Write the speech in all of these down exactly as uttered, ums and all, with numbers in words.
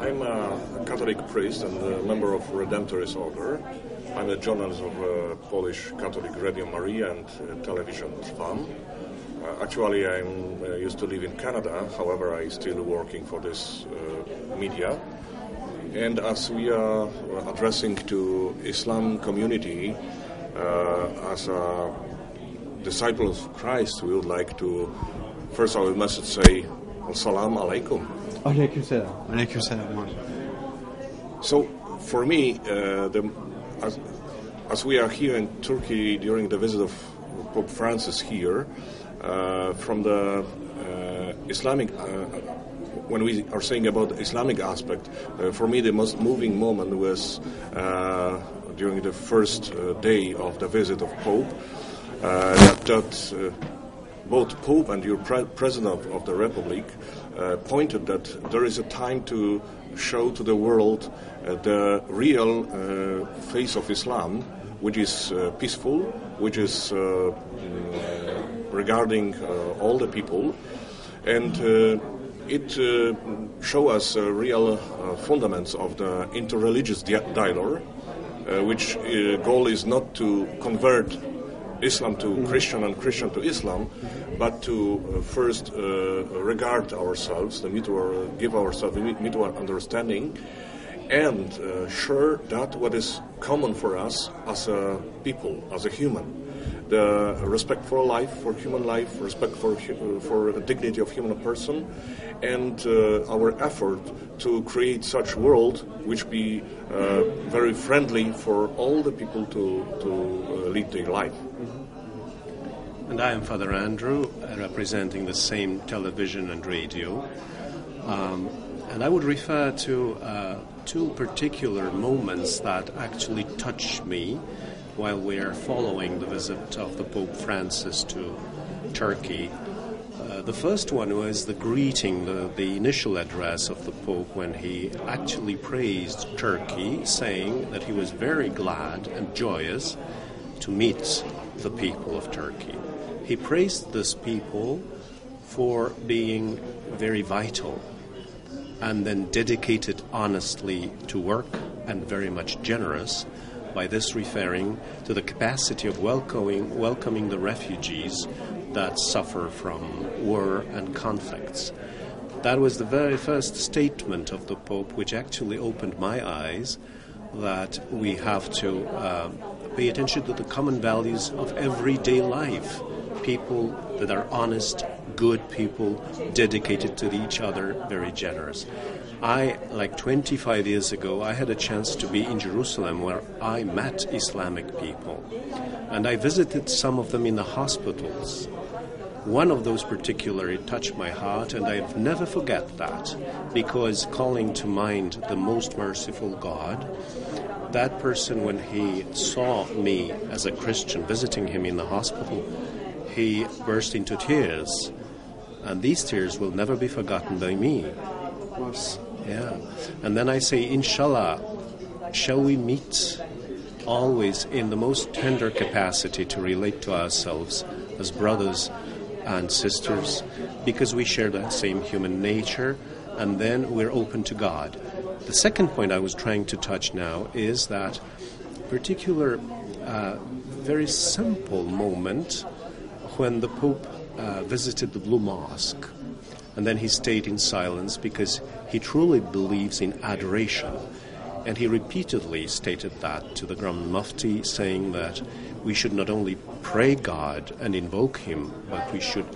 I'm a Catholic priest and a member of Redemptorist Order. I'm a journalist of uh, Polish Catholic Radio Maria and uh, Television Trwam. Uh, actually, I uh, used to live in Canada, however, I'm still working for this uh, media. And as we are addressing to Islam community uh, as a disciple of Christ, we would like to, first our message say, Assalamu alaikum. Alaikum salam. Alaikum salam. So, for me, uh, the, as, as we are here in Turkey during the visit of Pope Francis here, uh, from the uh, Islamic, uh, when we are saying about the Islamic aspect, uh, for me the most moving moment was uh, during the first uh, day of the visit of Pope, uh, that, that uh, both Pope and your pre- President of, of the Republic uh, pointed that there is a time to show to the world uh, the real uh, face of Islam, which is uh, peaceful, which is uh, uh, regarding uh, all the people, and uh, it uh, shows us uh, real uh, fundamentals of the interreligious di- dialogue, uh, which uh, goal is not to convert Islam to Christian and Christian to Islam, but to uh, first uh, regard ourselves, the mutual, give ourselves mutual understanding, and uh, share that what is common for us as a people, as a human. The respect for life, for human life, respect for for the dignity of human person, and uh, our effort to create such world which be uh, very friendly for all the people to to uh, lead their life. And I am Father Andrew, uh, representing the same television and radio, um, and I would refer to uh, two particular moments that actually touched me while we are following the visit of the Pope Francis to Turkey. Uh, the first one was the greeting, the, the initial address of the Pope when he actually praised Turkey, saying that he was very glad and joyous to meet the people of Turkey. He praised this people for being very vital and then dedicated honestly to work and very much generous, by this referring to the capacity of welcoming, welcoming the refugees that suffer from war and conflicts. That was the very first statement of the Pope, which actually opened my eyes that we have to uh, pay attention to the common values of everyday life. People that are honest, good people, dedicated to each other, very generous. I, like twenty-five years ago, I had a chance to be in Jerusalem where I met Islamic people. And I visited some of them in the hospitals. One of those particularly touched my heart, and I'll never forget that, because calling to mind the most merciful God, that person, when he saw me as a Christian visiting him in the hospital, he burst into tears. And these tears will never be forgotten by me. Yeah. And then I say, Inshallah, shall we meet always in the most tender capacity to relate to ourselves as brothers and sisters, because we share that same human nature, and then we're open to God. The second point I was trying to touch now is that particular, uh, very simple moment when the Pope uh, visited the Blue Mosque. And then he stayed in silence because he truly believes in adoration. And he repeatedly stated that to the Grand Mufti, saying that we should not only pray God and invoke him, but we should,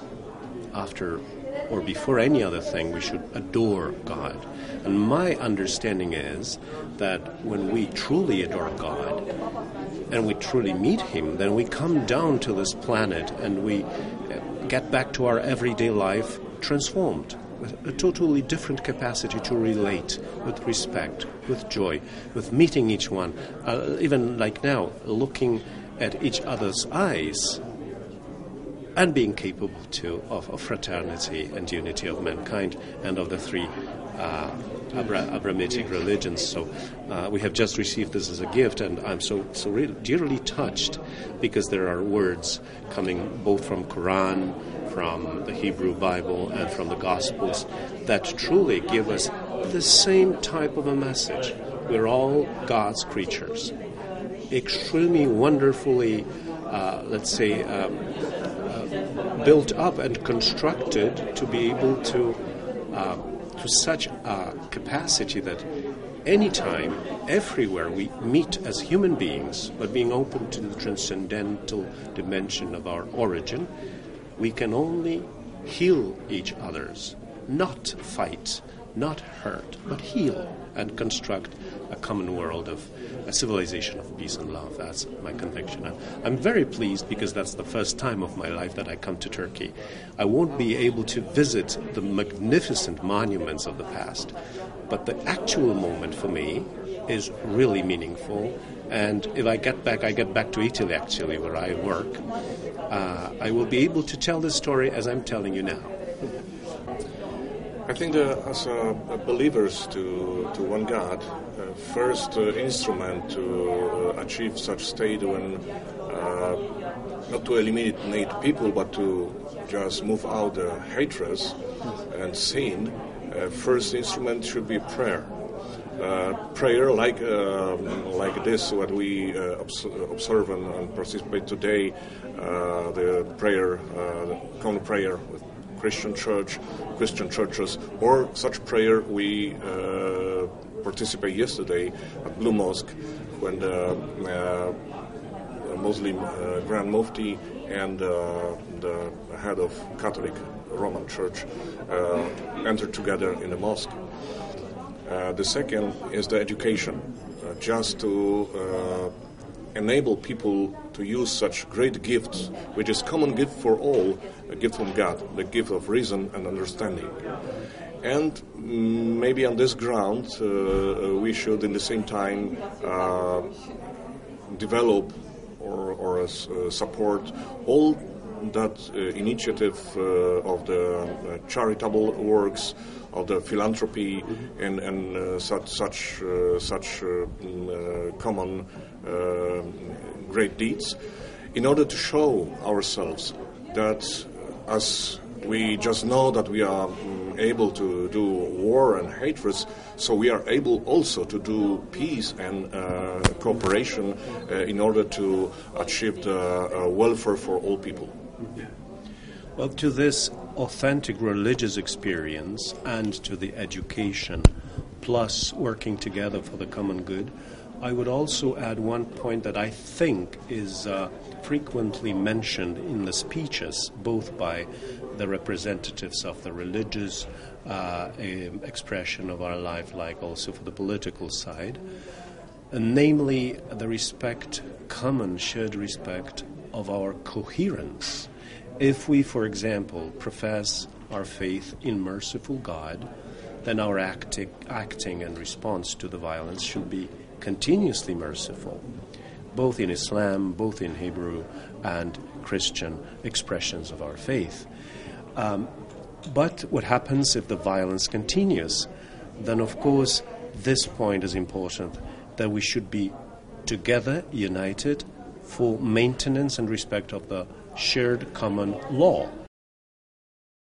after or before any other thing, we should adore God. And my understanding is that when we truly adore God and we truly meet him, then we come down to this planet and we get back to our everyday life transformed, with a totally different capacity to relate, with respect, with joy, with meeting each one, uh, even like now, looking at each other's eyes, and being capable too of, of fraternity and unity of mankind and of the three uh, Abra- Abrahamic religions. So uh, we have just received this as a gift, and I'm so so really dearly touched, because there are words coming both from Quran, from the Hebrew Bible, and from the Gospels that truly give us the same type of a message. We're all God's creatures, extremely wonderfully, uh, let's say, um, uh, built up and constructed to be able to, uh, to such a capacity that anytime, everywhere we meet as human beings, but being open to the transcendental dimension of our origin, we can only heal each other's, not fight, not hurt, but heal and construct a common world of a civilization of peace and love. That's my conviction. I'm, I'm very pleased because that's the first time of my life that I come to Turkey. I won't be able to visit the magnificent monuments of the past, but the actual moment for me is really meaningful. And if I get back, I get back to Italy actually, where I work. Uh, I will be able to tell this story as I'm telling you now. I think that as uh, believers to, to one God, uh, first uh, instrument to uh, achieve such state when uh, not to eliminate people, but to just move out the hatred and sin, uh, first instrument should be prayer. Uh, prayer like uh, like this, what we uh, obs- observe and, and participate today, uh, the prayer, uh, the common prayer with Christian church, Christian churches, or such prayer we uh, participate yesterday at Blue Mosque when the uh, Muslim uh, Grand Mufti and uh, the head of Catholic Roman Church uh, entered together in the mosque. Uh, the second is the education, uh, just to uh, enable people to use such great gifts, which is common gift for all, a gift from God, the gift of reason and understanding. And mm, maybe on this ground, uh, we should, in the same time, uh, develop or, or uh, support all that uh, initiative uh, of the uh, charitable works, of the philanthropy, mm-hmm. and, and uh, such such uh, such uh, uh, common uh, great deeds, in order to show ourselves that as we just know that we are um, able to do war and hatred, so we are able also to do peace and uh, cooperation uh, in order to achieve the uh, welfare for all people. Well, to this authentic religious experience and to the education, plus working together for the common good, I would also add one point that I think is uh, frequently mentioned in the speeches, both by the representatives of the religious uh, expression of our life, like also for the political side, and namely the respect, common shared respect of our coherence. If we, for example, profess our faith in merciful God, then our acti- acting and response to the violence should be continuously merciful, both in Islam, both in Hebrew and Christian expressions of our faith. Um, but what happens if the violence continues? Then, of course, this point is important, that we should be together, united, for maintenance and respect of the shared common law,